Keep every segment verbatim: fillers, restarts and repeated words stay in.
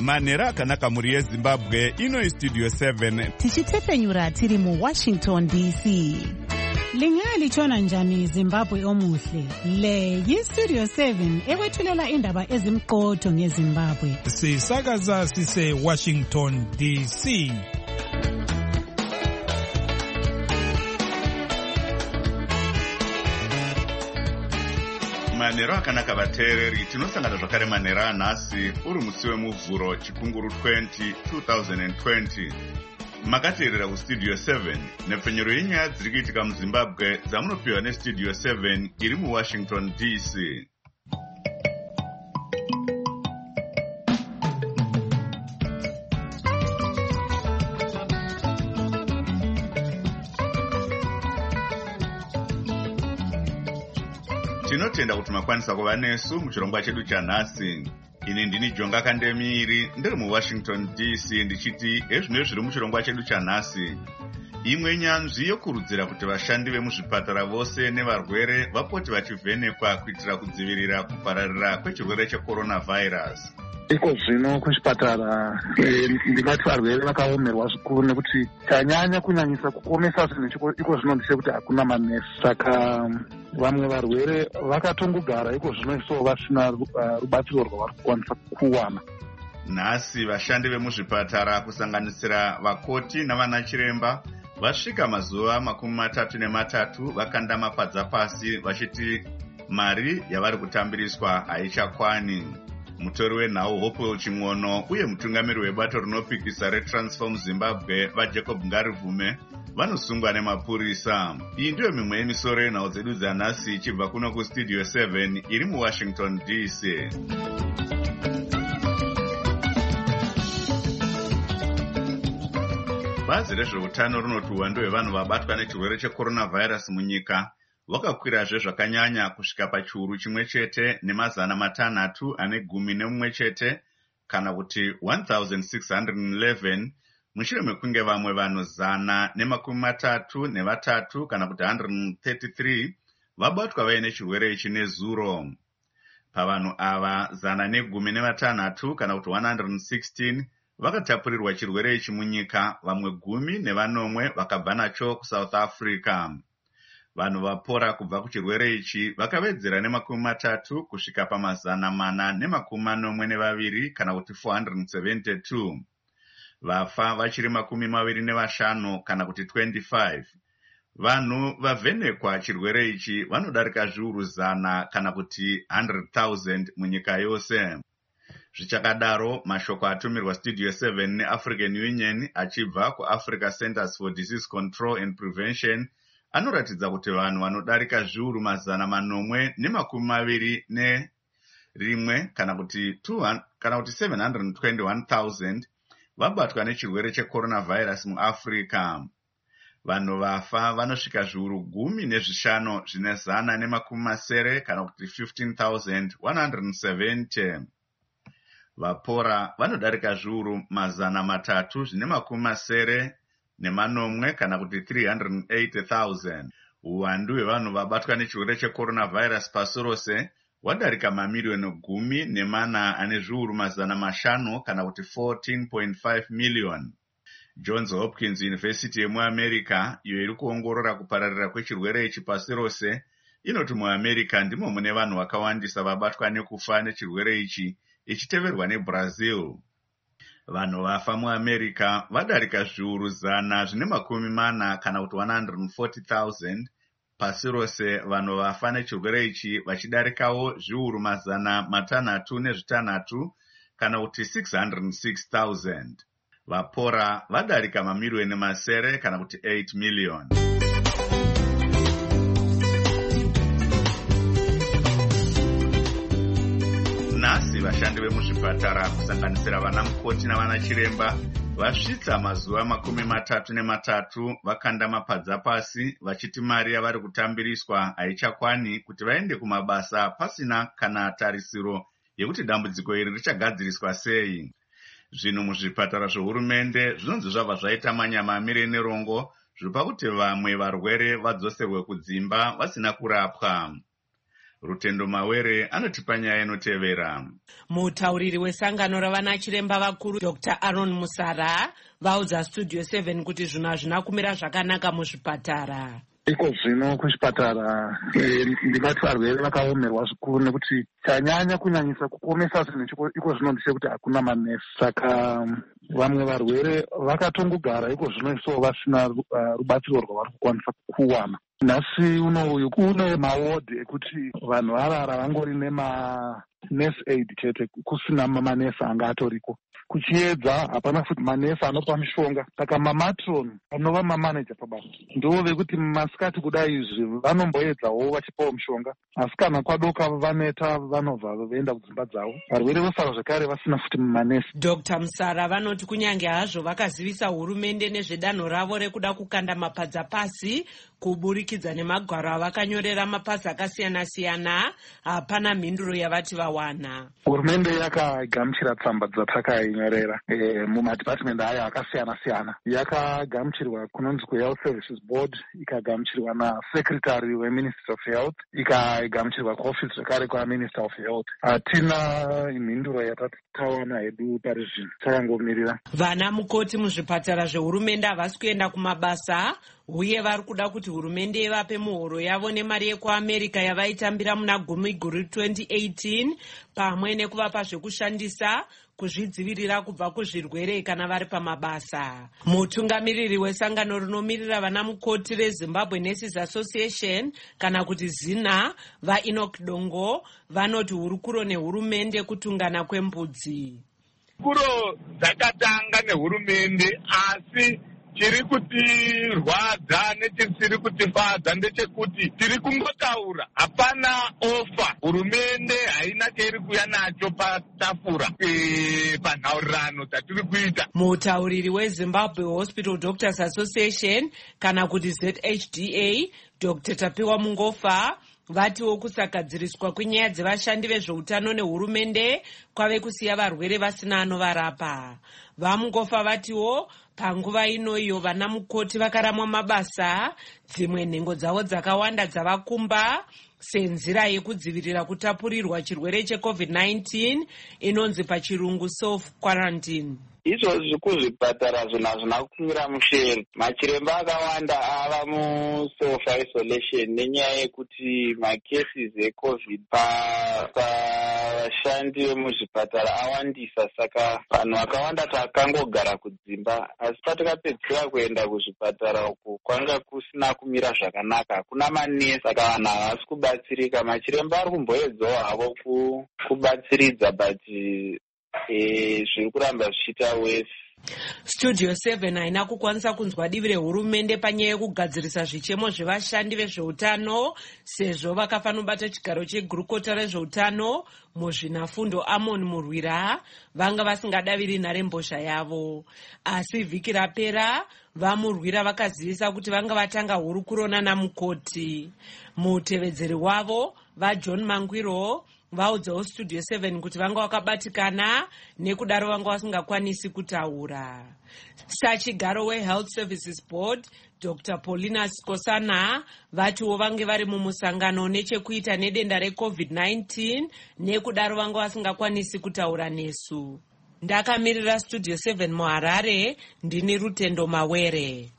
manhero akanaka mhuri yezimbabwe. Ino Studio seven tichitefenyura tiri muWashington D C. Lingalitshona njani Zimbabwe omuhle? Le yiStudio seven ekwethulela indaba ezimqotho ngeZimbabwe. Sisakaza sise Washington D C. manhero akanaka vateereri, tinosangana zvakare manhero anhasi uri musi wemuvhuro chikunguru twenty twenty twenty. Makateerera kuStudio seven nepfenyuro yenyaya dziri kuitika muZimbabwe dzamunopiwa neStudio seven iri muWashington D C. Tinotenda kuti makwanisa kuva nesu muchirongwa chedu chanhasi. Ini ndini Jonga Kandemiri ndiri muWashington D C ndichiti ezvino zviri muchirongwa chedu chanhasi. Imwe nyanzvi yokurudzira kuti vashandi vemuzvipatara vose nevarwere vapote vachivhenekwa kuitira kudzivirira kupararira kwechirwere checoronavirus. Iko zvino kuchipatara ndingati varwere vakaomerwa zvikuru nekuti chanyanya kunyanyisa kuomesa zvinhu iko zvino ndise kuti hakuna manesi. Saka vamwe varwere vakatongogara iko zvino iso vasina rubatsiro rwavari kukwanisa kuwana. Nhasi vashandi vemuzvipatara kusanganisira vakoti navanachiremba vasvika mazuva makumi matatu nematatu vakanda mapadza pasi vachiti mari yavari kutambiriswa haichakwani. Mutori wenhau Hopewell Ching'ono uye mutungamiri webato rinopikisa reTransform Zimbabwe vaJacob Ngarivume vanosungwa nemapurisa. Iyi ndiyo mimwe yemisoro yenhau dzedu dzanhasi ichibva kuno kuStudio seven iri muWashington D C. Bazi rezveutano rinoti uwandu hwevanhu vabatwa nechirwere checoronavirus munyika wakakwirazve zvakanyanya kusvika pachiuru chimwe chete nemazana matanhatu ane gumi nemumwe chete kana kuti one thousand six hundred eleven mushure mekunge vamwe vanhu zana nemakumi matatu nevatatu kana kuti one hundred thirty-three vabatwa vaine chirwere ichi nezuro. Pavanhu ava zana negumi nevatanhatu kana kuti one hundred sixteen vakatapurirwa chirwere ichi munyika, vamwe gumi nevanomwe vakabva nacho kuSouth Africa. Vanhu vapora kubva kuchirwere ichi vakawedzera nemakumi matatu kusvika pamazana mana nemakumi manomwe nevaviri kana kuti four hundred seventy-two. Vafa vachiri makumi maviri nevashanu kana kuti twenty-five. Vanhu vavhenekwa chirwere ichi vanodarika zviuru zana kana kuti one hundred thousand munyika yose. Zvichakadaro, mashoko atumirwa Studio seven neAfrican Union achibva kuAfrica Centers for Disease Control and Prevention anoratidza kuti vanhu vanodarika zviuru mazana manomwe nemakumi maviri nerimwe kana kuti kana kuti seven hundred twenty-one thousand vabatwa nechirwere checoronavirus muAfrica. Vanhu vafa vanosvika zviuru gumi nezvishanu zvine zana nemakumi masere kana kuti fifteen thousand one hundred seventy. Vapora vanodarika zviuru mazana matatu zvine makumi masere nemanomwe kana kuti three hundred eighty thousand. Uwandu hwevanhu vabatwa nechirwere checoronavirus pasi rose wadarika mamiliyoni gumi nemana ane zviuru mazana mashanu kana kuti fourteen point five million. Johns Hopkins University yemuAmerica, iyo iri kuongorora kupararira kwechirwere ichi pasi rose, inoti muAmerica ndimo mune vanhu vakawandisa vabatwa nekufa nechirwere ichi, ichiteverwa neBrazil. Vanhu vafa muAmerica vadarika zviuru zana zvine makumi mana kana kuti one hundred forty thousand. Pasi rose vanhu vafa nechirwere ichi vachidarikawo zviuru mazana matanhatu nezvitanhatu kana kuti six hundred six thousand. Vapora vadarika mamiliyoni masere kana kuti eight million. Nhasi vashandi vemuzvipatara kusanganisira vana mukoti navana chiremba vasvitsa mazuva makumi matatu nematatu vakanda mapadza pasi vachiti mari yavari kutambiriswa haichakwani kuti vaende kumabasa pasina kana tarisiro yekuti dambudziko iri richagadziriswa sei. Zvinhu muzvipatara zvohurumende zvinonzi zvabva zvaita manyama amire nerongo zvipa kuti vamwe varwere vadzoserwe kudzimba vasina kurapwa. Rutendo Mawere anotipa nyaya inotevera. Mutauriri wesangano ravana chiremba vakuru Doctor Aaron Musara vaudza Studio seven kuti zvinhu hazvina kumira zvakanaka muzvipatara. Iko zvino kuchipatara ndingati varwere vakaomerwa zvikuru nekuti chanyanya kunyanyisa kukomesa zvinhu iko zvino ndise kuti hakuna manesi. Saka vamwe varwere vakatongogara iko zvino iso vasina rubatsiro rwavari kukwanisa kuwana. Nhasi unoyu kune mawodhi ekuti vanhu varara vangori nemanesi aid chete, kusina mamanesi anga atoriko. Kuchiedza hapana futi manesi anopa mishonga. Saka mamatron anova mamaneja pabasa ndo vekuti masikati kudai izvi vanomboedzawo vachipawo mishonga, asi kana kwadoka vaneta vanobva vaenda kudzimba dzavo. Varwere vosara zvakare vasina futi manesi. Doctor Musara vanoti kunyange hazvo vakazivisa hurumende nezvedanho ravo rekuda kukanda mapadza pasi kuburikidza nemagwaro avakanyorera mapasi akasiyana-siyana, hapana mhinduro yavati vawana. Hurumende yakagamuchira tsamba dzatakainyora e, mumadhipatimendi ayo akasiyana-siyana. Yakagamuchirwa kunonzi kuHealth Services Board, ikagamuchirwa naSecretary weMinistry of Health, ikagamuchirwa kuoffice zvakare kwaMinister of Health. Hatina mhinduro yatatawana hedu pari zvino, takangomirira. Vana mukoti muzvipatara zvehurumende havasi kuenda kumabasa, uye vari kuda kuti hurumende ivape muhoro yavo nemari yekuAmerica yavaitambira muna gumi guru twenty eighteen, pamwe nekuvapa zvekushandisa kuzvidzivirira kubva kuzvirwere kana vari pamabasa. Mutungamiriri wesangano rinomirira vana mukoti reZimbabwe Nurses Association kana kuti ZINA, vaEnoch Dongo, vanoti hurukuro nehurumende kutungana kwembudzi. Hurukuro dzakatanga nehurumende, asi chiri kutirwadza nechiri kutifadza ndechekuti tiri kungotaura, hapana ofa. Hurumende haina chairi kuya nacho patafura e, panhaurirano dzatiri kuita. Mutauriri weZimbabwe Hospital Doctors Association kana kuti Z H D A, Doctor Tapiwa Mungofa, vatiwo kusagadziriswa kwenyaya dzevashandi vezveutano nehurumende kwave kusiya varwere vasina anovarapa. Vamungofa vatiwo panguva inoyo vana mukoti vakaramwa mabasa, dzimwe nhengo dzavo dzakawanda dzavakumba senzira yekudzivirira kutapurirwa chirwere cheCovid nineteen inonzi pachirungu self quarantine. Izvozvi kuzvipatara zvinhu hazvina kumira mushe. Machiremba akawanda ava mu-self isolation nenyaya yekuti macases eCovid pavashandi vemuzvipatara awandisa, saka vanhu vakawanda takangogara kudzimba. Asi patakapedzisira kuenda kuzvipatara uku kwanga kusina kumira zvakanaka, hakuna manesi, saka vanhu havasi kubatsirika. Machiremba ari kumboedzawo havo kubatsiridza but E, zviri kuramba zvichiita wese. Studio seven haina kukwanisa kunzwa divi rehurumende panyaya yekugadzirisa zvichemo zvevashandi vezveutano, sezvo vakafanobata chigaro chegurukota rezveutano muzvinafundo Amon Murwira vanga vasingadaviri nharembozha yavo. Asi vhiki rapera vaMurwira vakazivisa kuti vanga vatanga hurukuro nana mukoti. Mutevedzeri wavo vaJohn Mangwiro vaudzawo Studio seven kuti vanga vakabatikana nekudaro vanga vasingakwanisi kutaura. Sachigaro weHealth Services Board Doctor Paulina Skosana vatiwo vange vari mumusangano nechekuita nedenda reCovid nineteen nekudaro vanga vasingakwanisi kutaura nesu. Ndakamirira Studio seven muHarare, ndini Rutendo Mawere.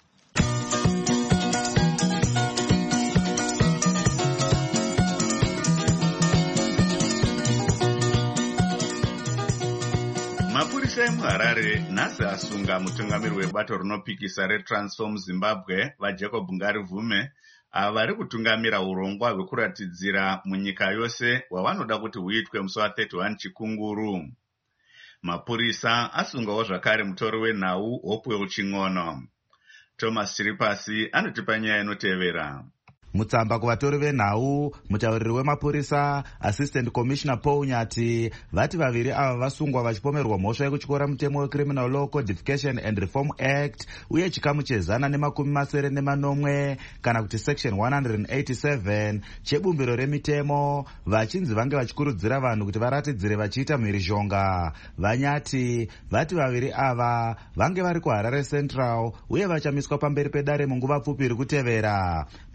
Mapurisa emuHarare nhasi asunga mutungamiri webato rinopikisa reTransform Zimbabwe vaJacob Ngarivume ava vari kutungamira urongwa hwekuratidzira munyika yose hwavanoda kuti huitwe musi wa31 Chikunguru. Mapurisa asungawo zvakare mutori wenhau Hopewell Ching'ono. Thomas Chiripasi anotipa nyaya inotevera. Mutsamba kuvatori venhau, mutauriri wemapurisa Assistant Commissioner Paul Nyati vati vaviri ava vasungwa vachipomerwa mhosva yekutyora mutemo weCriminal Law Codification and Reform Act uye chikamu chezana nemakumi masere nemanomwe kana kuti section one eighty-seven chebumbiro remitemo, vachinzi vange vachikurudzira vanhu kuti varatidzire vachiita mhirizhonga. Vanyati vati vaviri ava vange vari kuHarare Central uye vachamiswa pamberi pedare munguva pfupi iri kutevera. Mapurisa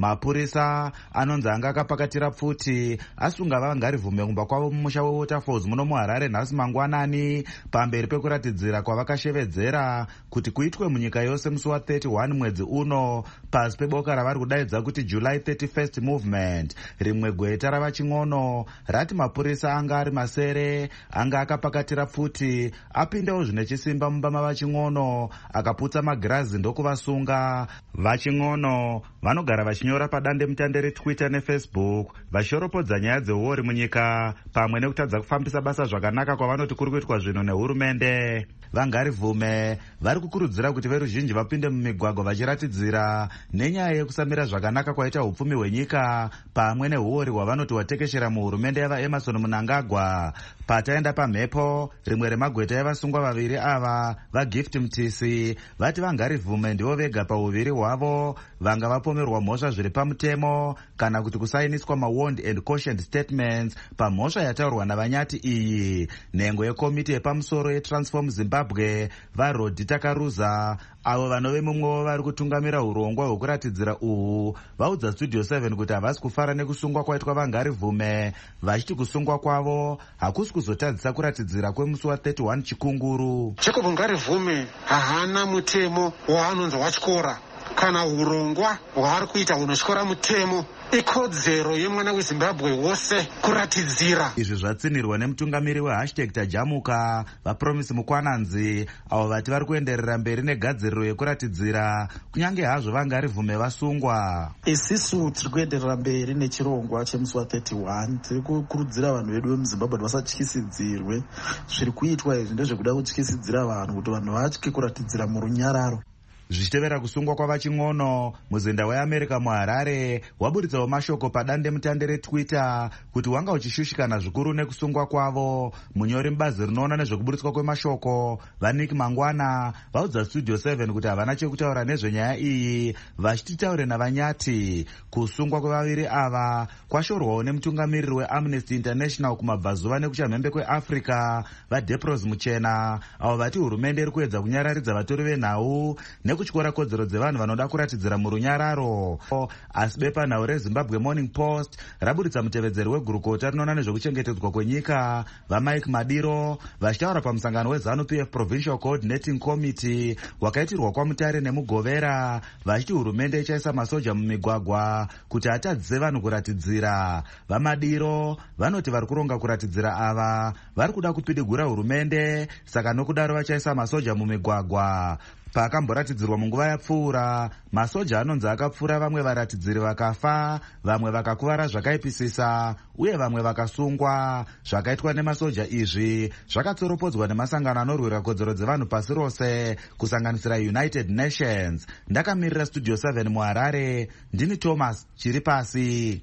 mapurisa anonzi anga akapakatira pfuti asunga vangarivhume kumba kwavo mumusha wewaterfalls muno muharare nhasi mangwanani pamberi pekuratidzira kwavakashevedzera kuti kuitwe munyika yose musi wa thirty-one mwedzi uno pasi peboka ravari kudaidza kuti July thirty-first movement. Rimwe gweta ravaching'ono rati mapurisa anga ari masere anga akapakatira pfuti apindawo zvine chisimba mumba mavaching'ono akaputsa magirazi ndokuvasunga. Vaching'ono vanogara vachinyora padande mutande reTwitter neFacebook vachioropodza nyaya dzeuori munyika pamwe nekutadza kufambisa basa zvakanaka kwavanoti kuri kuitwa zvinhu nehurumende. Vangarivhume vari kukurudzira kuti veruzhinji vapinde mumigwagwa vachiratidzira nenyaya yekusamira zvakanaka kwaita upfumi hwenyika pamwe neuori hwavanoti watekeshera muhurumende yavaEmerson Mnangagwa. Pataenda pamhepo, rimwe remagweta evasungwa vaviri ava vaGift Mtisi vati vangarivhume ndivo vega pauviri hwavo vanga vapomerwa mhosva zviri pamutemo kana kuti kusainiswa mawarned and cautioned statements pamhosva yataurwa navanyati iyi. Nhengo yekomiti yepamusoro yeTransform Zimbabwe vaRodi Takaruza avo vanove mumwewo vari kutungamira urongwa hwekuratidzira uhu vaudza Studio seven kuti havasi kufara nekusungwa kwaitwa vangarivhume vachiti kusungwa kwavo hakusi kuzotadzisa kuratidzira kwemusi wa thirty-one chikunguru. Jacob Ngarivhume hahana mutemo waanonzi wachikora kana urongwa hwaari kuita hunotyora mutemo. Ikodzero yemwana weZimbabwe wose kuratidzira. Izvi zvatsinirwa nemutungamiri wehashtag Tajamuka vaPromise Mukwananzi avo vati vari kuenderera mberi negadziriro yekuratidzira kunyange hazvo vangarivhume vasungwa. Isisu tiri kuenderera mberi nechirongwa chemusi wa thirty-one. Tiri kukurudzira vanhu vedu vemuZimbabwe kuti vasatyisidzirwe. Zviri kuitwa izvi ndezvekuda kutyisidzira vanhu kuti vanhu vatye kuratidzira murunyararo. Zvichitevera kusungwa kwavaching'ono, muzinda weAmerica muHarare waburitsawo mashoko padande mutande reTwitter kuti wanga uchishushikana zvikuru nekusungwa kwavo. Munyori mubazi rinoona nezvekuburitswa kwemashoko vaNick Mangwana vaudza Studio seven kuti havana chekutaura nezvenyaya iyi vachititaure navanyati. Kusungwa kwevaviri ava kwashorwawo nemutungamiriri weAmnesty International kumabvazuva nekuchamhembe kweAfrica vaDepros Muchena avo vati hurumende iri kuedza kunyararidza vatori venhau nekutyora kodzero dzevanhu vanoda kuratidzira murunyararo. Asi bepanhau reZimbabwe Morning Post raburitsa mutevedzeri wegurukota rinoona nezvekuchengetedzwa kwenyika vaMike Madiro vachitaura pamusangano weZANU-P F Provincial Coordinating Committee wakaitirwa kwaMutare neMugovera vachiti hurumende ichaisa masoja mumigwagwa kuti atadzise vanhu kuratidzira. VaMadiro vanoti vari kuronga kuratidzira ava vari kuda kupidigura hurumende, saka nokudaro vachaisa masoja mumigwagwa. Pakamboratidzirwa munguva yapfuura, masoja anonzi akapfuura vamwe varatidziri vakafa, vamwe vakakuvara zvakaipisisa uye vamwe vakasungwa. Zvakaitwa nemasoja izvi zvakatsoropodzwa nemasangano anorwira kodzero dzevanhu pasi rose kusanganisira United Nations. Ndakamirira Studio seven muHarare, ndini Thomas Chiripasi.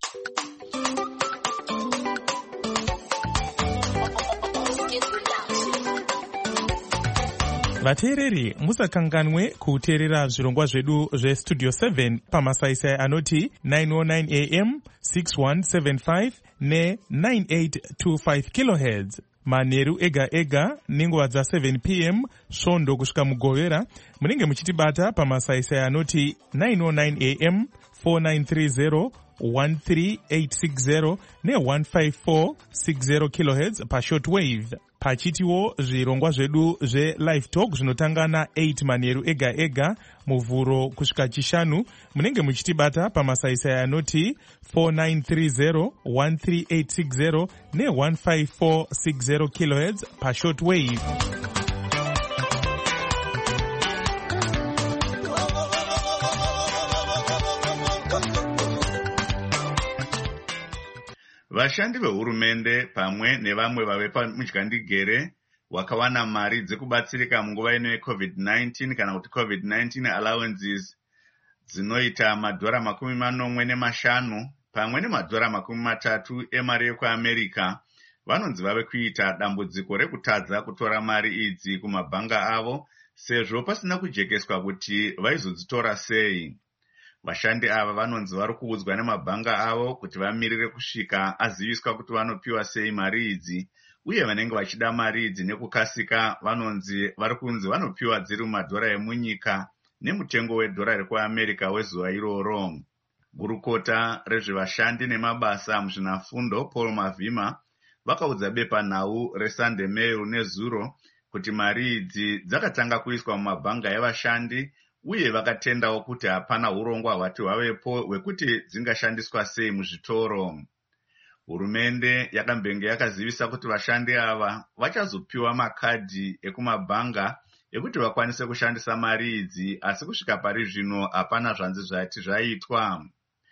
Vateereri, musakanganwe kuteerera zvirongwa zvedu zveStudio seven pamasaisai anoti nine oh nine A M, six one seven five ne nine eight two five kilohertz. Manheru ega ega nenguva dza seven P M svondo kusvika mugovera munenge muchitibata pamasaisai anoti nine oh nine A M, four nine three zero one three eight six zero ne one five four six zero kilohertz pashortwave. Pachitiwo zvirongwa zvedu zveLive Talk zvinotanga na eight manheru ega ega muvhuro kusvika chishanu munenge muchitibata pamasaisai anoti four nine three zero one three eight six zero ne one five four six zero kilohertz pashortwave. Vashandi vehurumende pamwe nevamwe vave pamudyandegere wakawana mari dzekubatsirika munguva ino yeCovid nineteen kana kuti COVID nineteen allowances dzinoita madhora makumi manomwe nemashanu pamwe nemadhora makumi matatu emari yekuAmerica vanonzi vave kuita dambudziko rekutadza kutora mari idzi kumabhanga avo sezvo pasina kujekeswa kuti vaizodzitora sei. Vashandi ava vanonzi vari kuudzwa nemabhanga avo kuti vamirire kusvika aziviswa kuti vanopiwa sei mari idzi, uye vanenge vachida mari idzi nekukasika vanonzi vari kunzi vanopiwa dziri mumadhora emunyika nemutengo wedhora rekuAmerica wezuva iroro. Gurukota rezvevashandi nemabasa muzvinafundo Paul Mavhima vakaudza bepanhau reSunday Mail nezuro kuti mari idzi dzakatanga kuiswa mumabhanga evashandi uye vakatendawo kuti hapana urongwa hwati hwavepo hwekuti dzingashandiswa sei muzvitoro. Hurumende yakambenge yakazivisa kuti vashandi ava vachazopiwa makadhi ekumabhanga ekuti vakwanise kushandisa mari idzi, asi kusvika pari zvino hapana zvanzi zvati zvaitwa.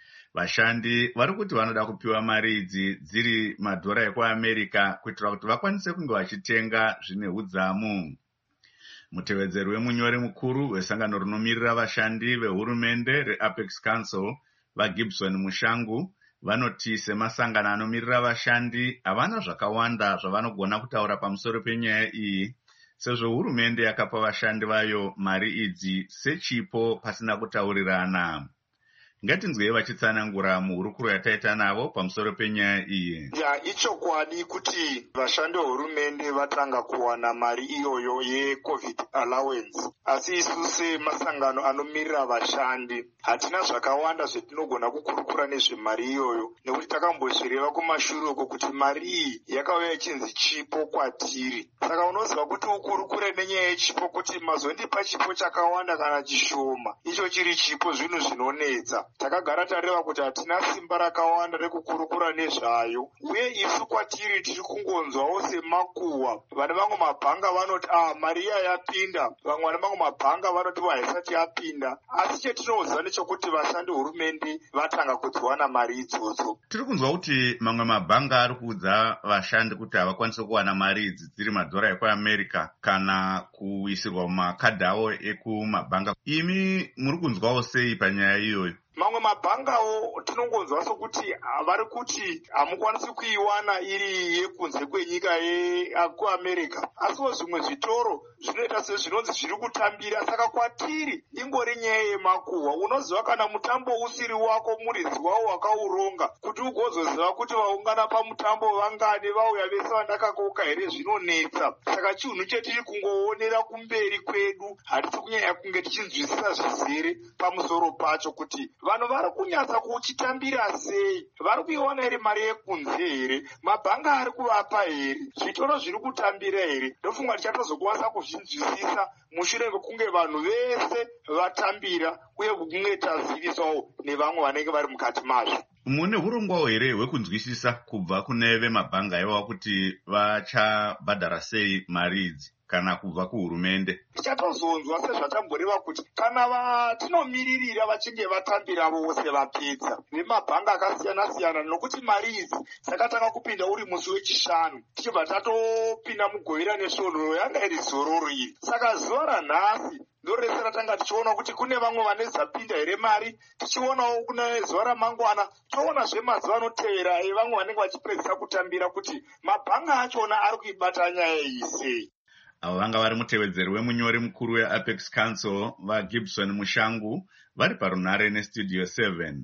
Vashandi vari kuti vanoda kupiwa mari idzi dziri madhora ekuAmerica kuitira kuti vakwanise kunge vachitenga zvine udzamu. Mutevedzeri wemunyori mukuru wesangano rinomirira vashandi vehurumende reApex Council vaGibson Mushangu vanoti semasangano anomirira vashandi havana zvakawanda zvavanogona kutaura pamusoro penyaya iyi, sezvo hurumende yakapa vashandi vayo mari idzi sechipo pasina kutaurirana. Ngatinzwei vachitsanangura muhurukuro yataita navo pamusoro penyaya iyi. Ya ichokwadi kuti vashandi vehurumende vatanga kuwana mari iyoyo yecovid allowance, asi isu semasangano anomirira vashandi hatina zvakawanda zvetinogona kukurukura nezvemari iyoyo, nekuti takambozvireva kumashure uko kuti mari iyi yakauya ichinzi chipo kwatiri. Saka unoziva kuti ukurukure nenyaya yechipo kuti mazondipa chipo chakawanda kana chishoma, icho chiri chipo zvinhu zvinonetsa. Takagara tareva kuti hatina simba rakawanda rekukurukura nezvayo, uye isu kwatiri tiri kungonzwawo semakuhwa. Vane vamwe mabhanga vanoti ah mari iya yapinda, vamwe vane vamwe mabhanga vanoti haisati yapinda, asi chetinoziva nechekuti vashandi hurumende vatanga kudziwana mari idzodzo. Tiri kunzwa kuti mamwe mabhanga ari kuudza vashandi kuti havakwanisi kuwana mari idzi dziri madhora ekuAmerica kana kuisirwa mumakadhi avo ekumabhanga. Imi muri kunzwawo sei panyaya iyoyo? Mamwe mabhangawo tinongonzwa sokuti vari kuti hamukwanisi kuiwana iri yekunze kwenyika yekuAmerica, asiwo zvimwe zvitoro zvinoita sezvinonzi zviri kutambira. Saka kwatiri ingori nyaya yemakuhwa. Unoziva kana mutambo usiri wako muridzi wawo wakauronga, kuti ugozoziva kuti vaungana pamutambo vangani, vauya vese vandakakoka here, zvinonetsa. Saka chinhu chetiri kungoonera kumberi kwedu, hatisi kunyanya kunge tichinzwisisa zvizere pamusoro pacho kuti vanhu vari kunyatsa kuchitambira sei, vari kuiona here mari yekunze here, mabhanga ari kuvapa here, zvitoro zviri kutambira here. Ndofunga tichatozokwanisa kuzvinzwisisa mushure mekunge vanhu vese vatambira uye kunge tazivisawo nevamwe vanenge vari mukati mazvo. Mune hurongwawo here hwekunzwisisa kubva kune vemabhanga aiwa kuti vachabhadhara sei mari idzi kana kubva kuhurumende? Tichatozonzwa sezvatamboreva kuti kana vatinomiririra vachinge vatambira vose vapedza vemabhanga akasiyana siyana, nokuti mari idzi dzakatanga kupinda uri musi wechishanu, tichibva tatopinda mugovera nesvono yanga iri zororo iri. Saka zuva ranhasi ndorese ratanga tichiona kuti kune vamwe vane dzapinda here mari, tichionawo kune zuva ramangwana toona zvemazuva anotevera evamwe vanenge vachipedzisa kutambira kuti mabhanga achona ari kuibata nyaya iyi sei. Avo vanga vari mutevedzeri wemunyori mukuru weApex Council vaGibson Mushangu vari parunhare neStudio seven.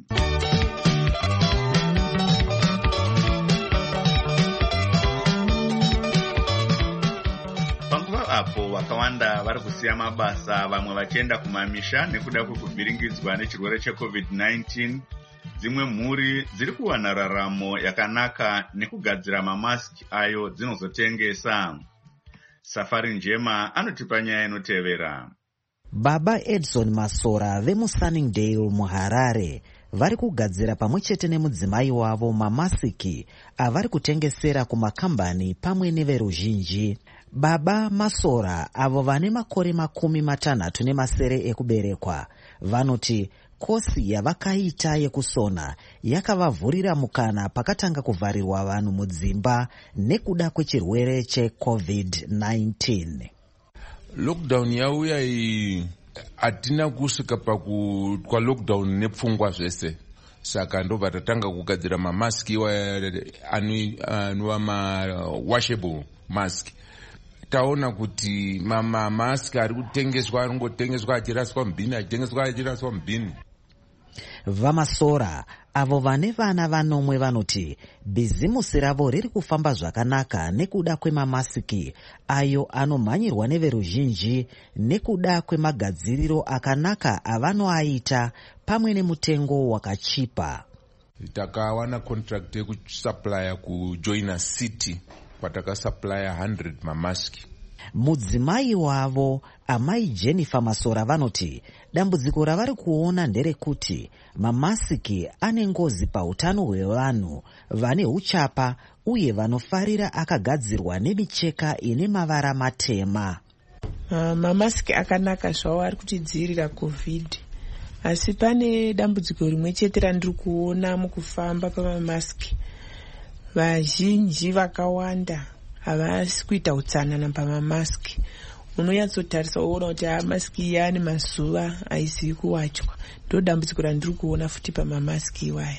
Panguva apo vakawanda vari kusiya mabasa, vamwe vachienda kumamisha nekuda kwekuvhiringidzwa nechirwere checovid nineteen, dzimwe mhuri dziri kuwana raramo yakanaka nekugadzira mamaski ayo dzinozotengesa. Safari Njema anotipa nyaya inotevera. Baba Edson Masora vemuSunningdale muHarare vari kugadzira pamwe chete nemudzimai wavo mamasiki avari kutengesera kumakambani pamwe neveruzhinji. Baba Masora avo vane makore makumi matanhatu nemasere ekuberekwa vanoti kosi yavakaita yekusona yakavavhurira mukana pakatanga kuvharirwa vanhu mudzimba nekuda kwechirwere checovid nineteen. Lockdown yauya iyi hatina kusvika paku kwa lockdown nepfungwa zvese, saka ndobva tatanga kugadzira mamaski iwa anova ma-washable mask. Taona kuti mamaski ari kutengeswa ari kungotengeswa achiraswa mubhini achitengeswa achiraswa mubhini. Vamasora avo vane vana vanomwe vanoti bhizimusi ravo riri kufamba zvakanaka nekuda kwemamasiki ayo anomhanyirwa neveruzhinji nekuda kwemagadziriro akanaka avanoaita pamwe nemutengo wakachipa. Takawana contract yekusupply kujoina city kwatakasupply one hundred mamaski. Mudzimai wavo amai Jennifer Masora vanoti dambudziko ravari kuona nderekuti mamasiki ane ngozi pautano hwevanhu vane uchapa uye vanofarira akagadzirwa nemicheka ine mavara matema. Uh, mamasiki akanaka zvawo ari kutidzivirira covid, asi pane dambudziko rimwe chete randiri kuona mukufamba pamamasiki. Vazhinji vakawanda havasi kuita utsanana pamamasiki. Unonyatsotarisa woona kuti mamasiki iya ane mazuva aizivi kuwachwa. Ndo dambudziko randiri kuona futi pamamasiki iwaya.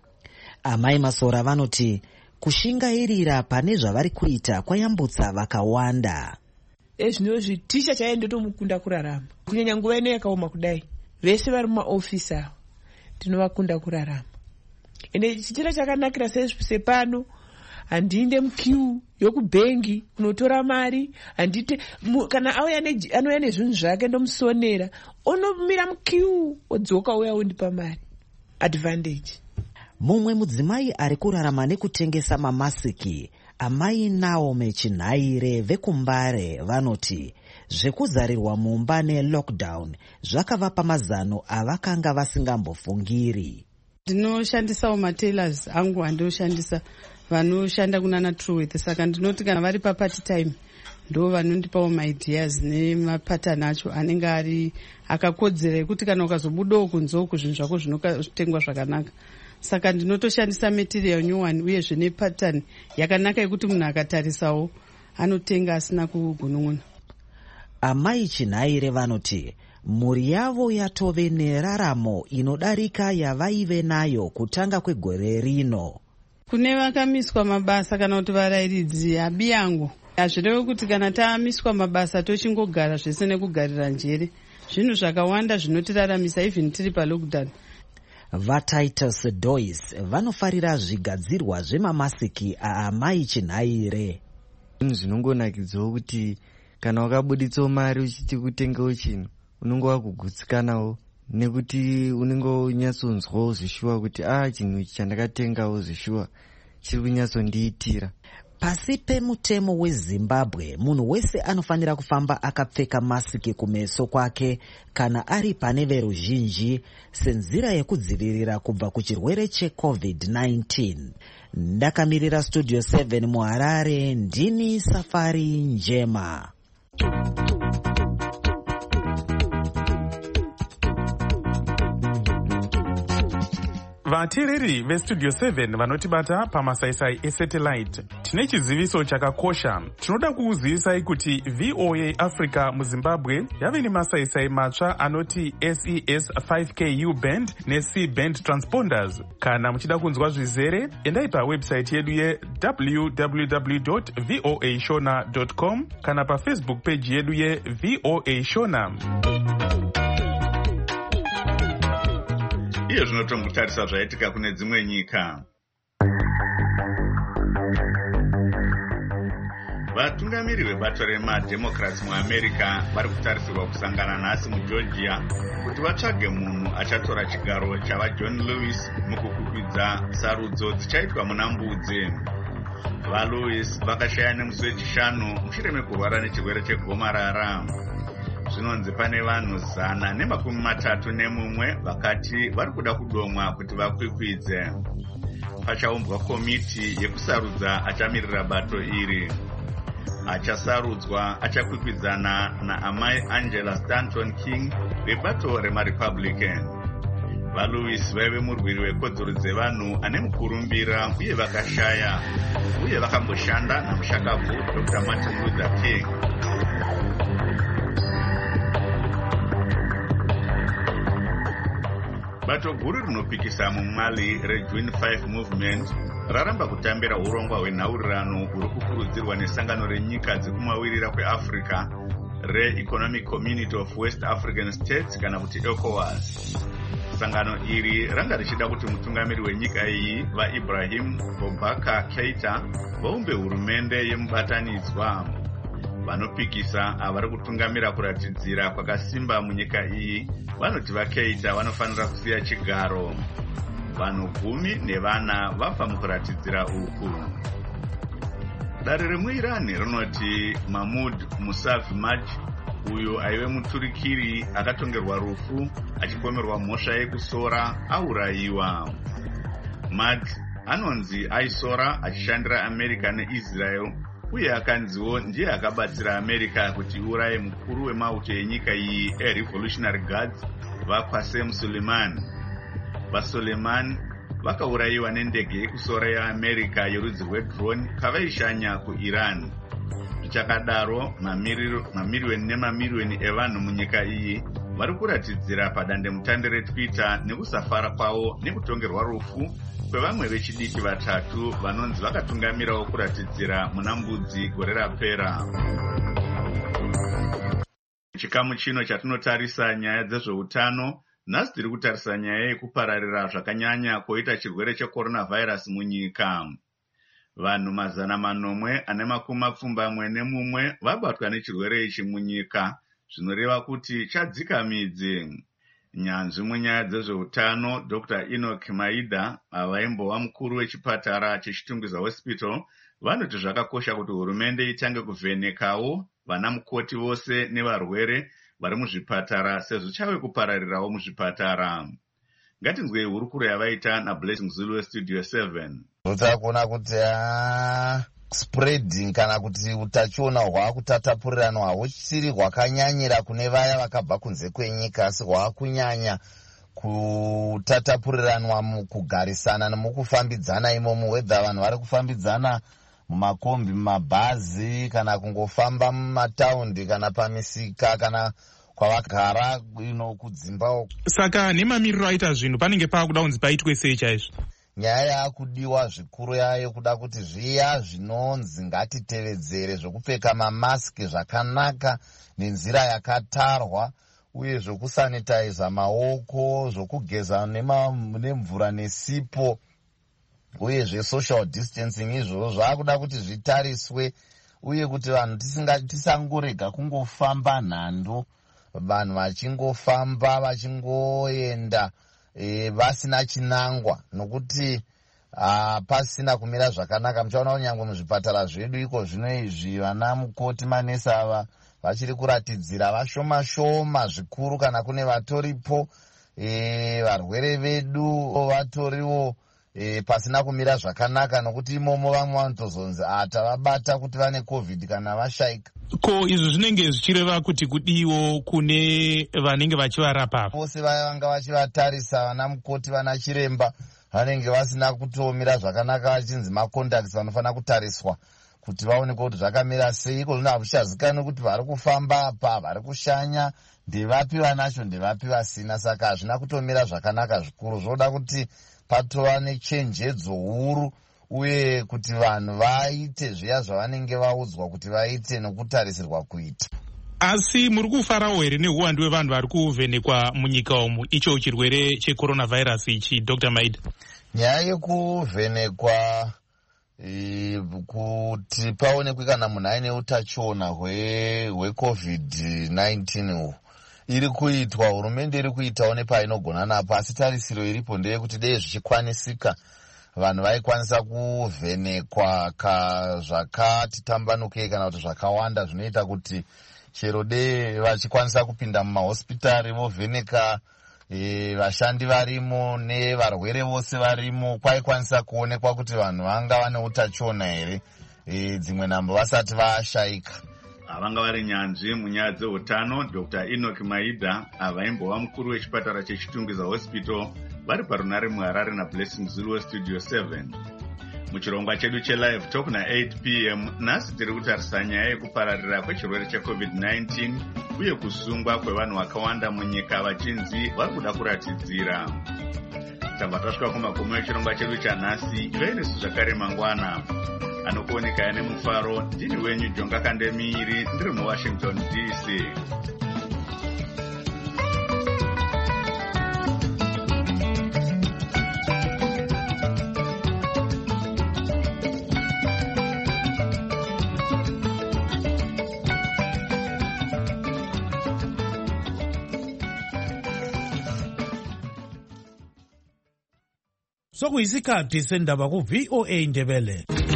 Amai Masora vanoti kushingairira pane zvavari kuita kwayambutsa vakawanda. Ezvinozvi tisha chaendotomukunda kurarama. Kunyanya nguva ino yakaoma kudai, vese vari mumaofisi avo tinovakunda kurarama. Ende chichira chakanakira sepano handinde mukiu yokubhengi kunotora mari, handite kana auya anouya nezvinhu zvake ndomusonera onomira mukiu odzoka uya ondipa mari. Advantage. Mumwe mudzimai ari kurarama nekutengesa mamasiki, amai Naomi Chinhaire vekumbare vanoti zvekuzarirwa mumba nelockdown zvakavapa mazano avakanga vasingambofungiri. Ndinoshandisawo matailors angu andoshandisa vanoshanda kunana Truworth, saka ndinoti kana vari papart time ndo vanondipawo maideas nemapatani acho anenge ari akakodzera ekuti kana ukazobudawo kunze uku zvinhu zvako zvinotengwa zvakanaka. Saka ndinotoshandisa material nyowani uyezve nepatani yakanaka yekuti munhu akatarisawo anotenga asina kugunun'una. Amai Chinhaire vanoti mhuri yavo yatove neraramo inodarika yavaive nayo kutanga kwegore rino. Kune vakamiswa mabasa kana kuti varayiridzi habi yangu hazvirevi kuti kana taamiswa mabasa tochingogara zvese nekugarira njere. Zvinhu zvakawanda zvinotiraramisa even tiri palockdown. VaTitus Doyce vanofarira zvigadzirwa zvemamasiki aamai Chinhaire. Zvinhu zvinongonakidzawo kuti kana wakabuditsawo mari uchiti kutengawo chinhu unenge wakugutsikanawo nekuti unenge unyatsonzwawo zvishuwa kuti ah chinhu ichi chandakatengawo zvishuwa chiri kunyatsondiitira. Pasi pemutemo weZimbabwe munhu wese anofanira kufamba akapfeka masiki kumeso kwake kana ari pane veruzhinji senzira yekudzivirira kubva kuchirwere checovid nineteen. Ndakamirira Studio seven muHarare, ndini Safari Njema. Vateereri vestudio seven vanotibata pamasaisai esatellite, tine chiziviso chakakosha. Tinoda kukuzivisai kuti V O A Africa muZimbabwe yave nemasaisai matsva anoti S E S five K U band neC band transponders. Kana muchida kunzwa zvizere, endai pawebsite yedu ye w w w dot v o a shona dot com kana pafacebook page yedu ye V O A Shona. Iye zvinotombotarisa zvaitika kune dzimwe nyika. Vatungamiri vebato remadhemokrats muAmerica vari kutarisirwa kusangana nhasi muGeorgia kuti vatsvage munhu achatora chigaro chavaJohn Lewis mukukwikwidzwa sarudzo dzichaitwa muna Mbudzi. VaLewis vakashaya nemusi wechishanu mushure mekurwara nechirwere chegomarara. Zvinonzi pane vanhu zana nemakumi matatu nemumwe vakati vari kuda kudomwa kuti vakwikwidze. Pachaumbwa komiti yekusarudza achamirira bato iri. Achasarudzwa achakwikwidzana naamai Angela Stanton King vebato remaRepublican. VaLewis vaive murwiri wekodzero dzevanhu ane mukurumbira uye vakashaya, uye vakamboshanda namushakabvu Doctor Martin Luther King. Bato guru rinopikisa muMali reJune five movement raramba kutambira urongwa hwenhaurirano huri kukurudzirwa nesangano renyika dzekumavirira kweAfrica reEconomic Community of West African States kana kuti ECOWAS. sangano iri ranga richida kuti mutungamiri wenyika iyi vaIbrahim Boubacar Keita vaumbe hurumende yemubatanidzwa. Vanopikisa avari kutungamira kuratidzira kwakasimba munyika iyi vanoti vaKeita vanofanira kusiya chigaro. Vanhu gumi nevana vafa mukuratidzira uku. Dare remuIran rinoti Mahmoud Musavi Maj, uyo aive muturikiri akatongerwa rufu achipomerwa mhosva yekusora, aurayiwa. Maj anonzi aisora achishandira America neIsrael uye akanziwo ndiye akabatsira America kuti iuraye mukuru wemauto enyika iyi eRevolutionary Guards vaQasem Soleimani. VaSoleimani vakaurayiwa nendege yekusora yeAmerica yerudzi rwedrone kavaishanya kuIran. Zvichakadaro, mamiriyoni nemamiriyoni evanhu munyika iyi vari kuratidzira padandemutande reTwitter nekusafara kwavo nekutongerwa rufu kwevamwe vechidiki vatatu vanonzi vakatungamirawo kuratidzira muna Mbudzi gore rapera. Chikamu chino chatinotarisa nyaya dzezveutano, nhasi tiri kutarisa nyaya yekupararira zvakanyanya kwoita chirwere checoronavirus munyika. Vanhu mazana manomwe ane makumi mapfumbamwe nemumwe vabatwa nechirwere ichi munyika, zvinoreva kuti chadzika midzi. Nyanzvi munyaya dzezveutano Doctor Enoch Maida avaimbova mukuru wechipatara chechitungwiza hospital vanoti zvakakosha kuti hurumende itange kuvhenekawo vana mukoti vose nevarwere vari muzvipatara sezvo chave kupararirawo muzvipatara. Ngatinzwei hurukuro yavaita naBlessing Zulu weStudio seven. Tutakuona kuti spreading kana kuti utachiona hwakutatapurirana huchiri hwakanyanyira kune vaya vakabva kunze kwenyika, asi hwakunyanya kutatapuriranwa mukugarisana nemukufambidzana imomo, wedha vanhu vari kufambidzana mumakombi, mumabhazi, kana kungofamba mumataundi kana pamisika kana kwavagara ino kudzimbawo. Saka nemamiriro aita zvinhu panenge paakuda kunzi paitwe sei chaizvo? Nyaya yakudiwa zvikuru yayo kuda kuti zviya zvinonzi ngatitevedzere zvokupfeka mamaski zvakanaka nenzira yakatarwa, uye zvokusanitiza maoko, zvokugeza nemvura nesipo, uye zvesocial distancing izvozvo zvakuda kuti zvitariswe, uye kuti vanhu tisangorega kungofamba nhando, vanhu vachingofamba vachingoenda E, vasina chinangwa, nokuti uh, pasina kumira zvakanaka. Muchaona kunyangwe muzvipatara zvedu iko zvino izvi vana mukoti manesi ava vachiri kuratidzira vashoma shoma zvikuru kana kune vatoripo, e, varwere vedu vatoriwo e, pasina kumira zvakanaka, nokuti imomo vamwe vanotozonzi ata vabata kuti vane covid kana vashaika. Ko izvo zvinenge zvichireva kuti kudiwo kune vanenge vachivarapa vose vaya vanga vachivatarisa, vana mukoti vana chiremba vanenge vasina kutomira zvakanaka, vachinzi macontacts vanofanira kutariswa kuti vaonekwe kuti zvakamira sei. Iko zvino hazvichazikanwi kuti vari kufamba apa, vari kushanya, ndevapi vanacho ndevapi vasina. Saka hazvina kutomira zvakanaka zvikuru. Zvoda kuti patova nechenjedzo huru, uye kuti vanhu vaite zviya zvavanenge vaudzwa kuti vaite nokutarisirwa kuita. Asi muri kufarawo here neuwandu hwevanhu vari kuvhenekwa munyika umu icho chirwere checoronavirus ichi, Doctor Maida? Nyaya yekuvhenekwa e, kuti paonekwe kana munhu aine utachiona hwecovid nineteen iri kuitwa, hurumende iri kuitawo nepainogona napo, asi tarisiro iripo ndeyekuti dei zvichikwanisika vanhu vaikwanisa kuvhenekwa zvakati tambanukei kana kuti zvakawanda, zvinoita kuti chero dei vachikwanisa kupinda mumahospitari vovheneka e, vashandi varimo nevarwere vose varimo, kwaikwanisa kuonekwa kuti vanhu vanga vane utachiona here, e, dzimwe nhambo vasati vashaika. Vanga vari nyanzvi munyaya dzeutano Doctor Enoch Maida avaimbova mukuru wechipatara chechitungwiza hospital vari parunare muHarare naBlessing Zulu weStudio seven. Muchirongwa chedu chelive talk na eight p m nhasi tiri kutarisa nyaya yekupararira kwechirwere checovid nineteen uye kusungwa kwevanhu vakawanda munyika vachinzi vari kuda kuratidzira. Tabva tasvika kumagumo echirongwa chedu chanhasi. Ive nesu zvakare mangwana anokuoneka nemufaro. Ndini wenyu Jonga Kandemiri, ndiri muWashington D C. sokuyisikhathi sendaba ku-V O A Ndebele.